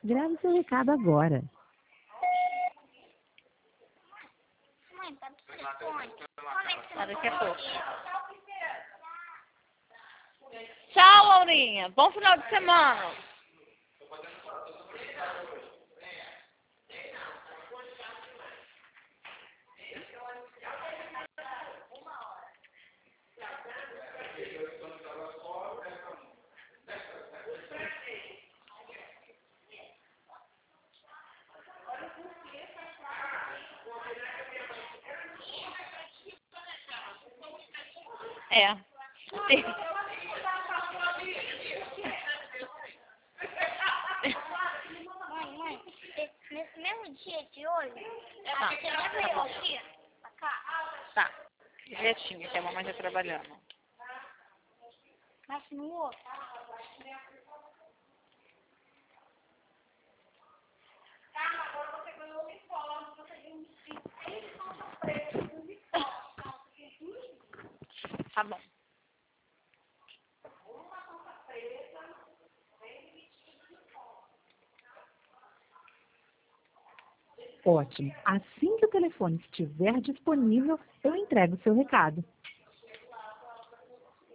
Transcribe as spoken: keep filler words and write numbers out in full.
Grave seu recado agora. Mãe, tá do telefone. Tá daqui a pouco. Tchau, Laurinha. Bom final de semana. É. Mãe, mãe, nesse mesmo dia de hoje, Tá, você tá leva bom. eu aqui pra cá? Tá. Direitinho, que a mamãe tá trabalhando. Mas no outro. Tá bom. Ótimo. Assim que o telefone estiver disponível, eu entrego o seu recado.